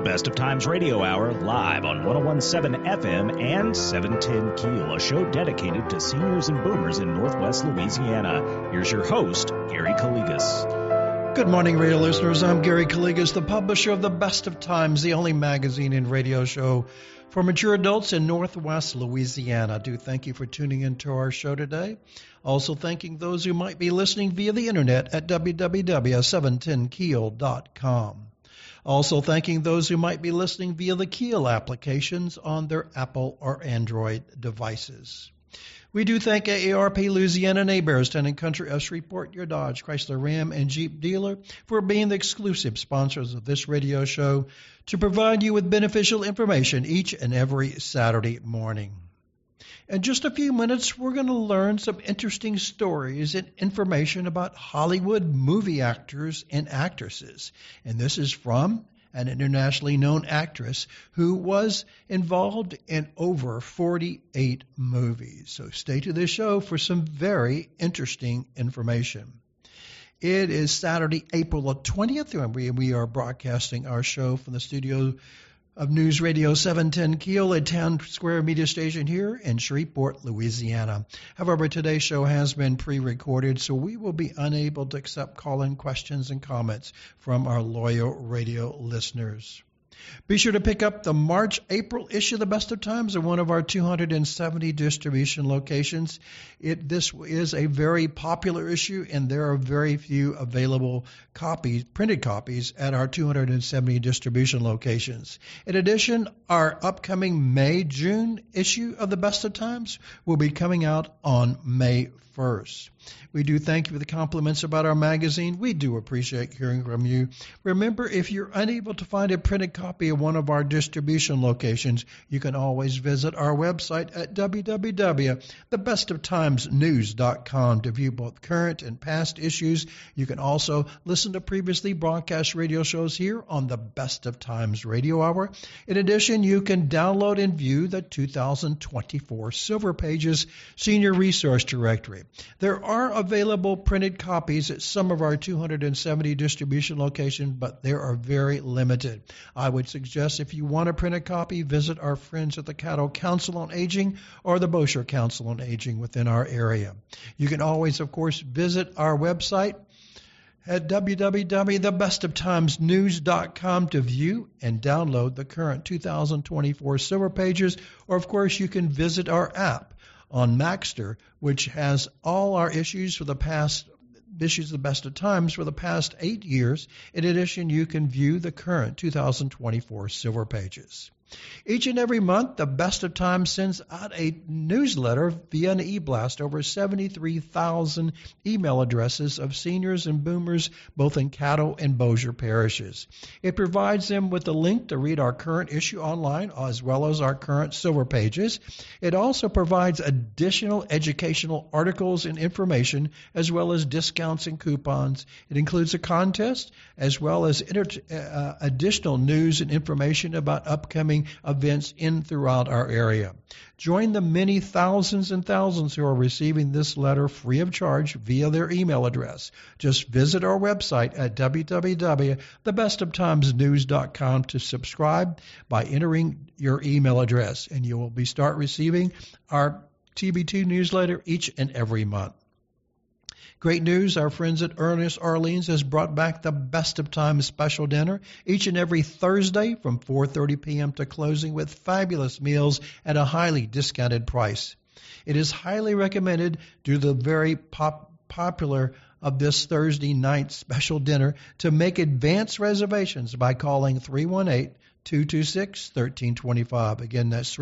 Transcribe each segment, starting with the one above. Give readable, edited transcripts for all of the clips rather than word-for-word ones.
Best of Times Radio Hour, live on 101.7 FM and 710 Keel, a show dedicated to seniors and boomers in Northwest Louisiana. Here's your host, Gary Calligas. Good morning, radio listeners. I'm Gary Calligas, the publisher of the Best of Times, the only magazine and radio show for mature adults in Northwest Louisiana. I do thank you for tuning into our show today. Also thanking those who might be listening via the internet at www.710keel.com. Also thanking those who might be listening via the Keel applications on their Apple or Android devices. We do thank AARP Louisiana and Hebert's Town and Country of Shreveport, your Dodge, Chrysler, Ram, and Jeep dealer for being the exclusive sponsors of this radio show to provide you with beneficial information each and every Saturday morning. In just a few minutes, we're going to learn some interesting stories and information about Hollywood movie actors and actresses. And this is from an internationally known actress who was involved in over 48 movies. So stay to this show for some very interesting information. It is Saturday, April the 20th, and we are broadcasting our show from the studio of News Radio 710 Keel, a town square media station here in Shreveport, Louisiana. However, today's show has been pre-recorded, so we will be unable to accept call-in questions and comments from our loyal radio listeners. Be sure to pick up the March-April issue of the Best of Times at one of our 270 distribution locations. This is a very popular issue, and there are very few available copies, printed copies, at our 270 distribution locations. In addition, our upcoming May-June issue of the Best of Times will be coming out on May 1st. We do thank you for the compliments about our magazine. We do appreciate hearing from you. Remember, if you're unable to find a printed copy of one of our distribution locations, you can always visit our website at www.thebestoftimesnews.com to view both current and past issues. You can also listen to previously broadcast radio shows here on the Best of Times Radio Hour. In addition, you can download and view the 2024 Silver Pages Senior Resource Directory. There are available printed copies at some of our 270 distribution locations, but they are very limited. I would suggest if you want a printed copy, visit our friends at the Caddo Council on Aging or the Bossier Council on Aging within our area. You can always, of course, visit our website at www.thebestoftimesnews.com to view and download the current 2024 Silver Pages, or, of course, you can visit our app on Maxter, which has all our issues of the Best of Times for the past 8 years. In addition, you can view the current 2024 Silver Pages. Each and every month, the Best of Times sends out a newsletter via an e-blast over 73,000 email addresses of seniors and boomers both in Caddo and Bossier parishes. It provides them with a link to read our current issue online as well as our current Silver Pages. It also provides additional educational articles and information as well as discounts and coupons. It includes a contest as well as additional news and information about upcoming events in throughout our area. Join the many thousands and thousands who are receiving this letter free of charge via their email address. Just visit our website at www.thebestoftimesnews.com to subscribe by entering your email address, and you will start receiving our TB2 newsletter each and every month. Great news, our friends at Ernest Orleans has brought back the Best of Times special dinner each and every Thursday from 4:30 p.m. to closing with fabulous meals at a highly discounted price. It is highly recommended due to the very popular of this Thursday night special dinner to make advance reservations by calling 318-226-1325. Again, that's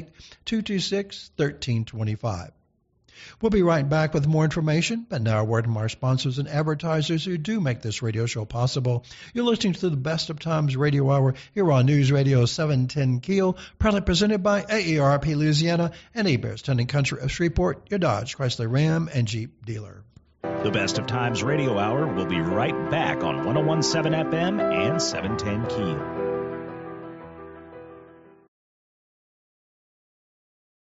318-226-1325. We'll be right back with more information, but now a word from our sponsors and advertisers who do make this radio show possible. You're listening to the Best of Times Radio Hour here on News Radio 710 Keel, proudly presented by AARP Louisiana and Hebert's Town and Country of Shreveport, your Dodge, Chrysler, Ram, and Jeep dealer. The Best of Times Radio Hour will be right back on 101.7 FM and 710 Keel.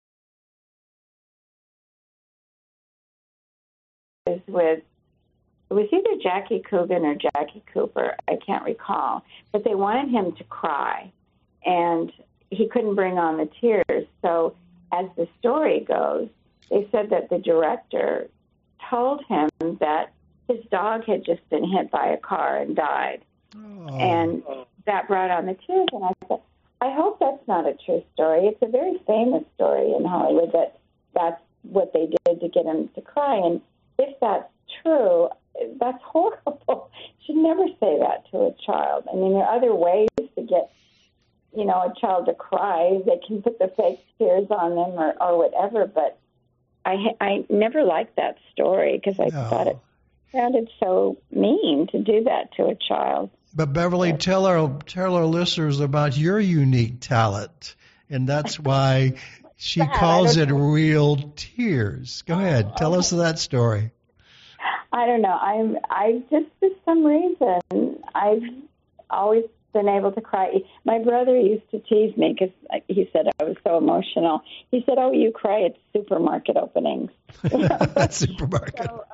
With it was either Jackie Coogan or Jackie Cooper, I can't recall, but they wanted him to cry, and he couldn't bring on the tears. So as the story goes, they said that the director told him that his dog had just been hit by a car and died. Oh. And that brought on the tears. And I said, I hope that's not a true story. It's a very famous story in Hollywood that that's what they did to get him to cry. And if that's true, that's horrible. You should never say that to a child. I mean, there are other ways to get, a child to cry. They can put the fake tears on them or whatever, but I never liked that story because I thought it sounded so mean to do that to a child. But Beverly, tell our listeners about your unique talent, and that's why she calls it real tears. Go ahead, tell us that story. I don't know. I just, for some reason, I've always been able to cry. My brother used to tease me because he said I was so emotional. He said, "Oh, you cry at supermarket openings." Supermarket. So,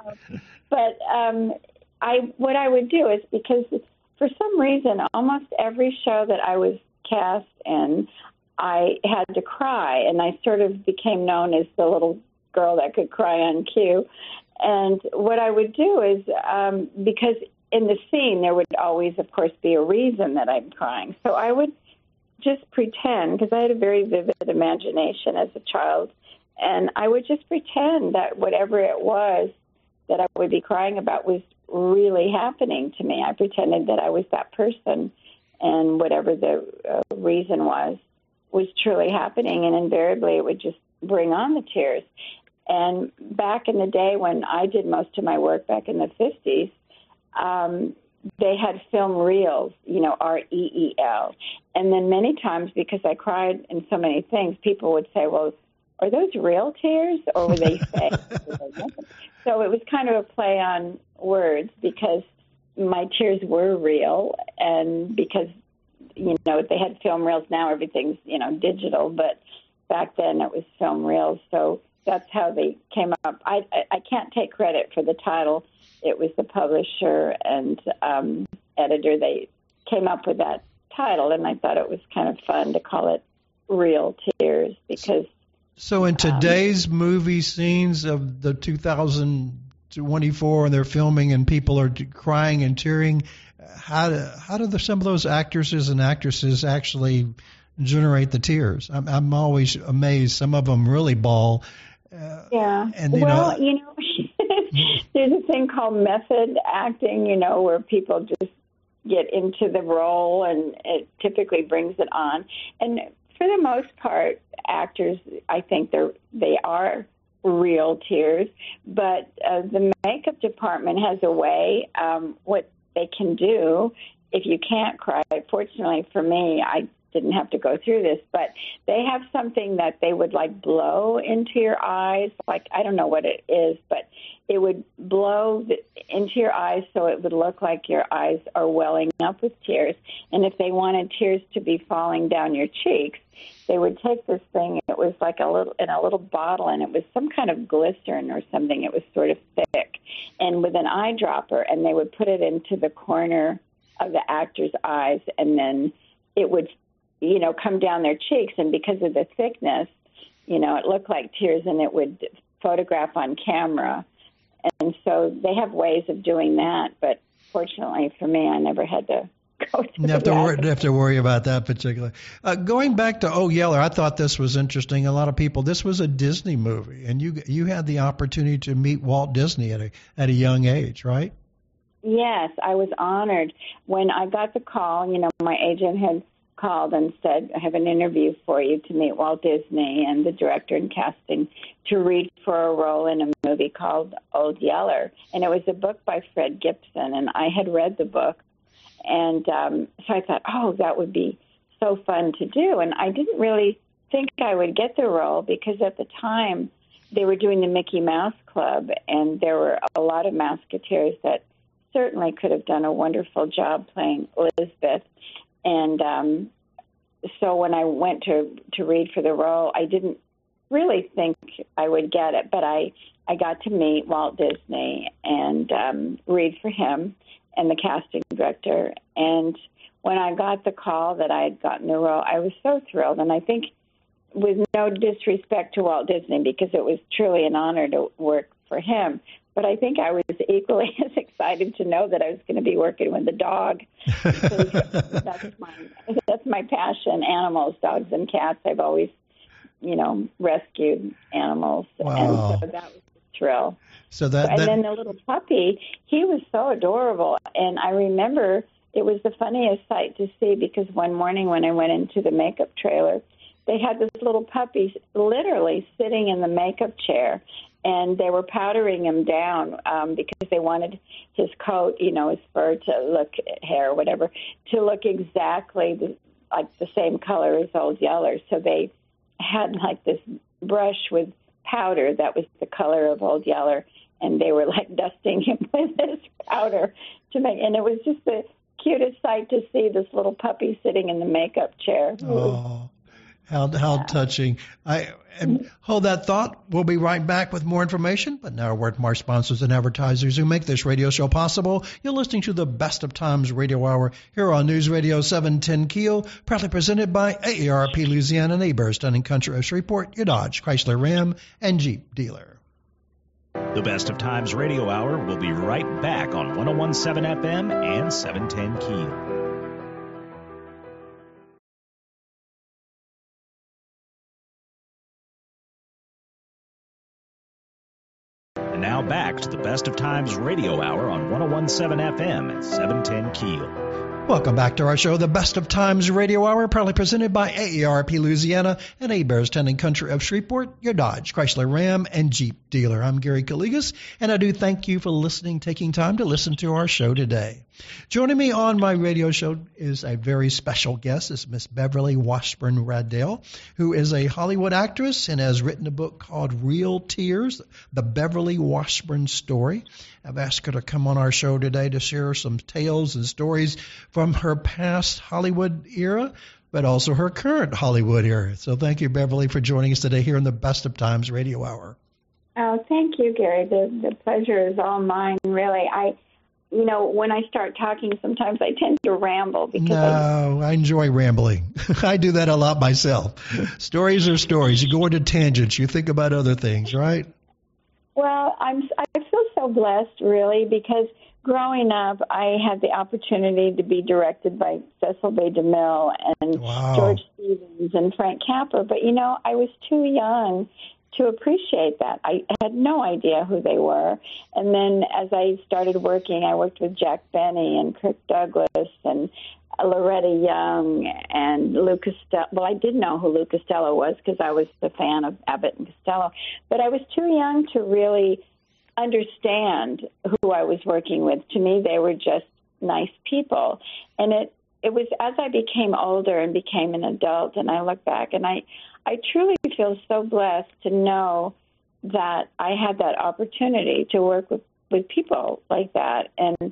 what I would do is, because for some reason, almost every show that I was cast in, I had to cry, and I sort of became known as the little girl that could cry on cue. And what I would do is, because in the scene there would always, of course, be a reason that I'm crying. So I would just pretend, because I had a very vivid imagination as a child, and I would just pretend that whatever it was that I would be crying about was really happening to me. I pretended that I was that person, and whatever the reason was truly happening, and invariably it would just bring on the tears. And back in the day when I did most of my work back in the 50s, they had film reels, REEL. And then many times, because I cried in so many things, people would say, well, are those real tears, or were they fake? So it was kind of a play on words, because my tears were real, and because, they had film reels. Now everything's, digital, but back then it was film reels. So that's how they came up. I can't take credit for the title. It was the publisher and editor. They came up with that title, and I thought it was kind of fun to call it Real Tears, because... So in today's movie scenes of the 2024, and they're filming and people are crying and tearing, how do some of those actresses and actresses actually generate the tears? I'm always amazed. Some of them really bawl. Yeah. And there's a thing called method acting, where people just get into the role, and it typically brings it on. And for the most part, actors, I think they are real tears, but the makeup department has a way, what they can do if you can't cry. Fortunately for me, I didn't have to go through this, but they have something that they would blow into your eyes. I don't know what it is, but it would blow into your eyes so it would look like your eyes are welling up with tears. And if they wanted tears to be falling down your cheeks, they would take this thing. It was in a little bottle, and it was some kind of glycerin or something. It was sort of thick, and with an eyedropper, and they would put it into the corner of the actor's eyes, and then it would come down their cheeks, and because of the thickness, it looked like tears, and it would photograph on camera. And so they have ways of doing that, but fortunately for me, I never had to go through that. Have to worry about that particular. Going back to Oh Yeller, I thought this was interesting. A lot of people, this was a Disney movie, and you had the opportunity to meet Walt Disney at a young age, right? Yes, I was honored. When I got the call, my agent had called and said, I have an interview for you to meet Walt Disney and the director and casting to read for a role in a movie called Old Yeller. And it was a book by Fred Gibson, and I had read the book. And so I thought, that would be so fun to do. And I didn't really think I would get the role, because at the time they were doing the Mickey Mouse Club, and there were a lot of Mouseketeers that certainly could have done a wonderful job playing Elizabeth. And so when I went to read for the role, I didn't really think I would get it, but I I got to meet Walt Disney and read for him and the casting director. And when I got the call that I had gotten the role, I was so thrilled. And I think, with no disrespect to Walt Disney, because it was truly an honor to work for him, but I think I was equally as excited to know that I was going to be working with the dog. That's my passion, animals, dogs and cats. I've always, rescued animals. Wow. And so that was a thrill. So then the little puppy, he was so adorable. And I remember it was the funniest sight to see, because one morning when I went into the makeup trailer, they had this little puppy literally sitting in the makeup chair, and they were powdering him down because they wanted his coat, his fur to look, hair, whatever, to look exactly like the same color as Old Yeller. So they had like this brush with powder that was the color of Old Yeller, and they were like dusting him with this powder and it was just the cutest sight to see this little puppy sitting in the makeup chair. Oh. How touching. Hold that thought. We'll be right back with more information. But now a word from our sponsors and advertisers who make this radio show possible. You're listening to the Best of Times Radio Hour here on News Radio 710 Keel, proudly presented by AARP Louisiana Neighbors, Dunning Country of Shreveport, your Dodge, Chrysler, Ram, and Jeep dealer. The Best of Times Radio Hour will be right back on 101.7 FM and 710 Keel. Now back to the Best of Times Radio Hour on 101.7 FM and 710 Keel. Welcome back to our show, the Best of Times Radio Hour, proudly presented by AARP Louisiana and Hebert's Dunning Country of Shreveport, your Dodge, Chrysler, Ram, and Jeep dealer. I'm Gary Calligas, and I do thank you for listening, taking time to listen to our show today. Joining me on my radio show is a very special guest. It's Miss Beverly Washburn-Raddell, who is a Hollywood actress and has written a book called Real Tears, The Beverly Washburn Story. I've asked her to come on our show today to share some tales and stories from her past Hollywood era, but also her current Hollywood era. So thank you, Beverly, for joining us today here in the Best of Times Radio Hour. Oh, thank you, Gary. The pleasure is all mine, really. When I start talking, sometimes I tend to ramble. I enjoy rambling. I do that a lot myself. Stories are stories. You go into tangents. You think about other things, right? Well, I feel so blessed, really, because growing up, I had the opportunity to be directed by Cecil B. DeMille and George Stevens and Frank Capra. But, I was too young to appreciate that. I had no idea who they were. And then as I started working, I worked with Jack Benny and Kirk Douglas and Loretta Young and Lou Costello. Well, I did know who Lou Costello was because I was a fan of Abbott and Costello. But I was too young to really understand who I was working with. To me, they were just nice people. And it was as I became older and became an adult, and I look back, and I truly feel so blessed to know that I had that opportunity to work with people like that. And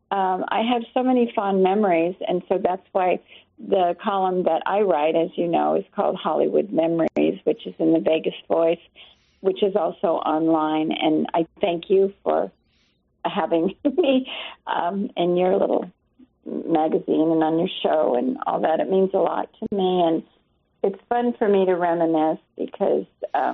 I have so many fond memories, and so that's why the column that I write, as you know, is called Hollywood Memories, which is in the Vegas Voice, which is also online. And I thank you for having me in your little magazine and on your show and all that. It means a lot to me, and it's fun for me to reminisce because,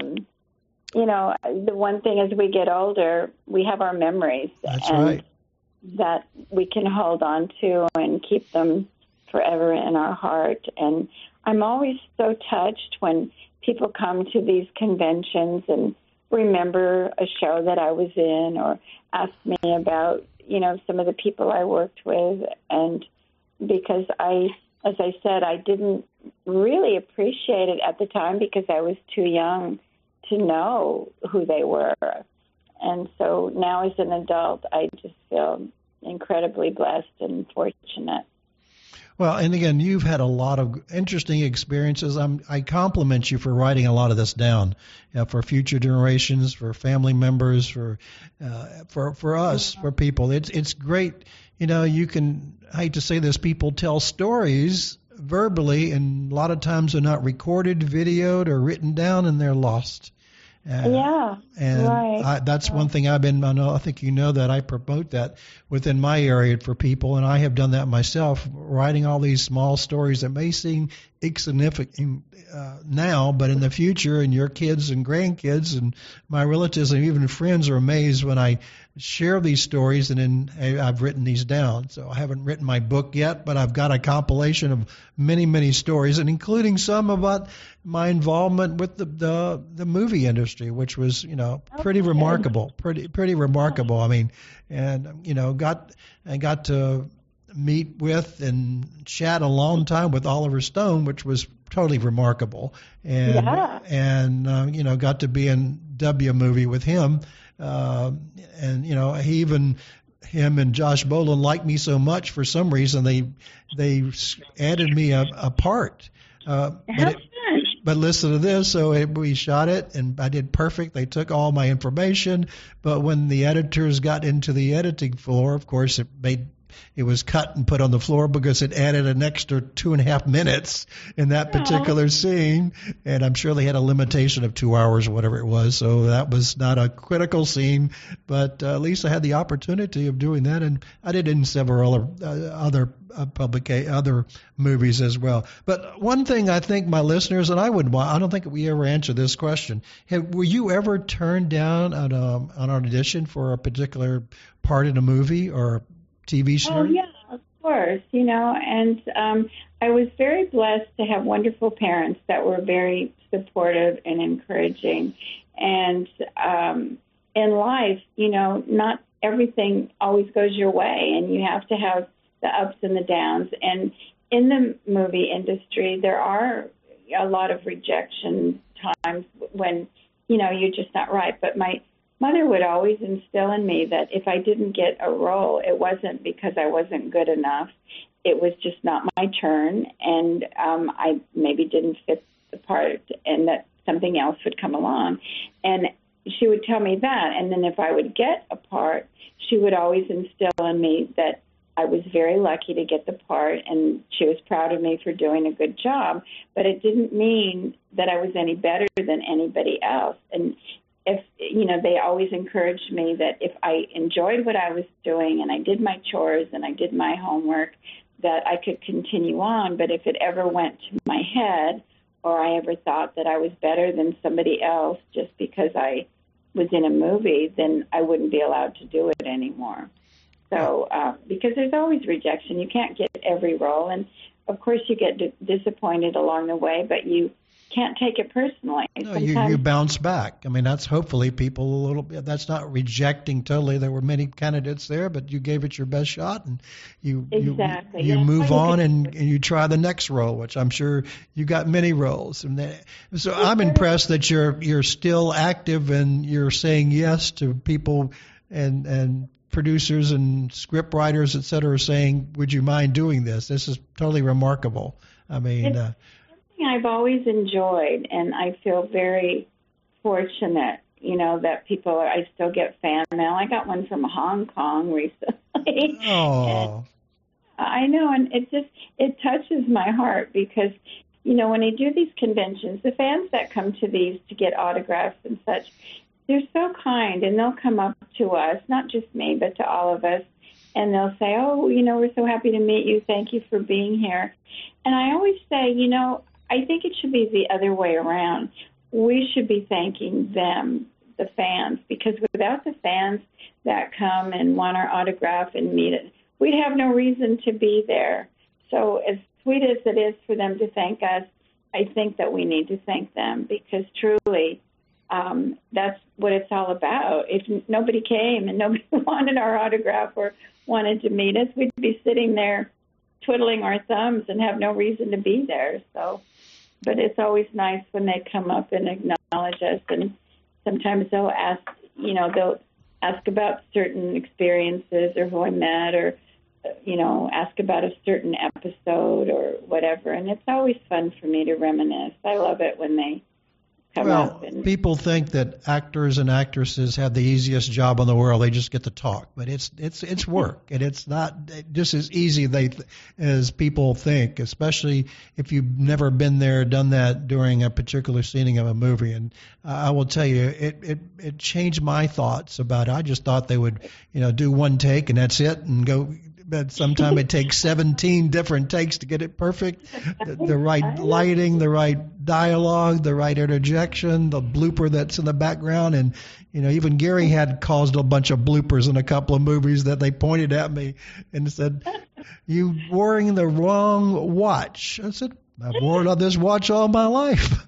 the one thing as we get older, we have our memories. That's and right. That we can hold on to and keep them forever in our heart. And I'm always so touched when people come to these conventions and remember a show that I was in or ask me about, some of the people I worked with. And because as I said, I didn't really appreciate it at the time because I was too young to know who they were. And so now as an adult, I just feel incredibly blessed and fortunate. Well, and again, you've had a lot of interesting experiences. I compliment you for writing a lot of this down for future generations, for family members, for us, for people. It's great. You can, I hate to say this, people tell stories verbally, and a lot of times they're not recorded, videoed, or written down, and they're lost. Yeah, and right. that's one thing I think you know that I promote that within my area for people, and I have done that myself, writing all these small stories that may seem insignificant now, but in the future, and your kids and grandkids and my relatives and even friends are amazed when I share these stories, and then I've written these down. So I haven't written my book yet, but I've got a compilation of many, many stories, and including some about my involvement with the movie industry, which was, pretty remarkable, pretty remarkable. I mean, and I got to meet with and chat a long time with Oliver Stone, which was totally remarkable, and got to be in W movie with him, and him and Josh Brolin liked me so much for some reason they added me a part. But listen to this. So we shot it, and I did perfect. They took all my information, but when the editors got into the editing floor, of course, it was cut and put on the floor because it added an extra 2.5 minutes in that particular scene, and I'm sure they had a limitation of 2 hours or whatever it was, so that was not a critical scene, but at least I had the opportunity of doing that, and I did it in several other movies as well. But one thing I think my listeners, and I don't think we ever answered this question, were you ever turned down an audition for a particular part in a movie or TV show? Oh, yeah, of course, and I was very blessed to have wonderful parents that were very supportive and encouraging. And in life, not everything always goes your way, and you have to have the ups and the downs. And in the movie industry, there are a lot of rejection times when, you're just not right. But my mother would always instill in me that if I didn't get a role, it wasn't because I wasn't good enough. It was just not my turn, and I maybe didn't fit the part, and that something else would come along. And she would tell me that, and then if I would get a part, she would always instill in me that I was very lucky to get the part, and she was proud of me for doing a good job, but it didn't mean that I was any better than anybody else. And if, they always encouraged me that if I enjoyed what I was doing and I did my chores and I did my homework, that I could continue on. But if it ever went to my head, or I ever thought that I was better than somebody else just because I was in a movie, then I wouldn't be allowed to do it anymore. So, because there's always rejection. You can't get every role. And, of course, you get disappointed along the way, but you can't take it personally. No, you bounce back. I mean, that's hopefully people a little bit. That's not rejecting totally. There were many candidates there, but you gave it your best shot, and you move on and you try the next role, which I'm sure you got many roles. And so I'm impressed that you're still active and you're saying yes to people and producers and script writers, et cetera, saying, "Would you mind doing this?" This is totally remarkable. I mean. I've always enjoyed, and I feel very fortunate, that I still get fan mail. I got one from Hong Kong recently. Oh. I know, and it touches my heart because, when I do these conventions, the fans that come to these to get autographs and such, they're so kind, and they'll come up to us, not just me, but to all of us, and they'll say, "Oh, we're so happy to meet you. Thank you for being here." And I always say, I think it should be the other way around. We should be thanking them, the fans, because without the fans that come and want our autograph and meet it, we'd have no reason to be there. So as sweet as it is for them to thank us, I think that we need to thank them because truly that's what it's all about. If nobody came and nobody wanted our autograph or wanted to meet us, we'd be sitting there twiddling our thumbs and have no reason to be there. So, but it's always nice when they come up and acknowledge us, and sometimes they'll ask about certain experiences or who I met, or ask about a certain episode or whatever, and it's always fun for me to reminisce. I love it when they come up. Well, people think that actors and actresses have the easiest job in the world. They just get to talk, but it's work, and it's not just as easy as people think, especially if you've never been there, done that during a particular scening of a movie. And I will tell you, it changed my thoughts about it. I just thought they would, do one take and that's it and go. But sometimes it takes 17 different takes to get it perfect. The right lighting, the right dialogue, the right interjection, the blooper that's in the background. And, even Gary had caused a bunch of bloopers in a couple of movies that they pointed at me and said, "You wearing the wrong watch." I said, "I've worn this watch all my life."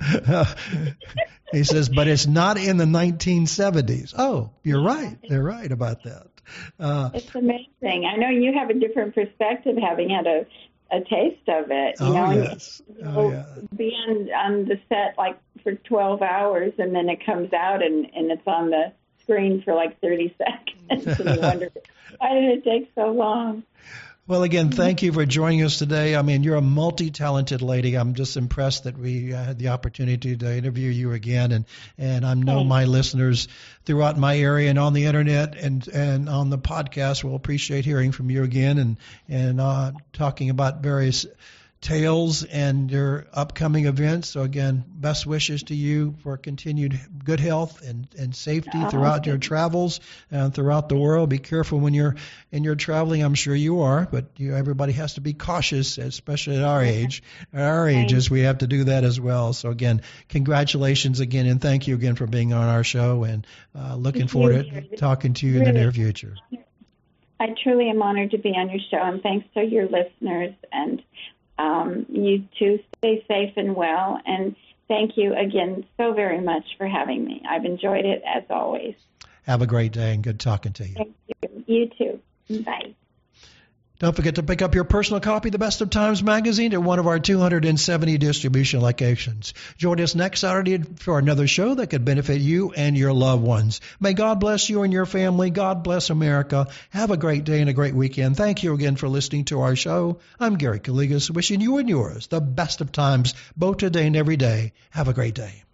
He says, "But it's not in the 1970s. Oh, you're right. They're right about that. It's amazing. I know you have a different perspective, having had a taste of it. Yes. You'll be on the set like for 12 hours, and then it comes out and it's on the screen for like 30 seconds, and you wonder, why did it take so long? Well, again, thank you for joining us today. I mean, you're a multi-talented lady. I'm just impressed that we had the opportunity to interview you again. And I know my listeners throughout my area and on the internet and on the podcast will appreciate hearing from you again and talking about various tales and your upcoming events. So again, best wishes to you for continued good health and safety throughout your travels and throughout the world. Be careful when you're traveling. I'm sure you are, but everybody has to be cautious, especially at our age. At our ages, we have to do that as well. So again, congratulations again, and thank you again for being on our show, and looking forward to talking to you in the near future. I truly am honored to be on your show, and thanks to your listeners, and you too, stay safe and well, and thank you again so very much for having me. I've enjoyed it as always. Have a great day and good talking to you. Thank you. You too. Bye. Don't forget to pick up your personal copy of the Best of Times magazine at one of our 270 distribution locations. Join us next Saturday for another show that could benefit you and your loved ones. May God bless you and your family. God bless America. Have a great day and a great weekend. Thank you again for listening to our show. I'm Gary Calligas, wishing you and yours the best of times, both today and every day. Have a great day.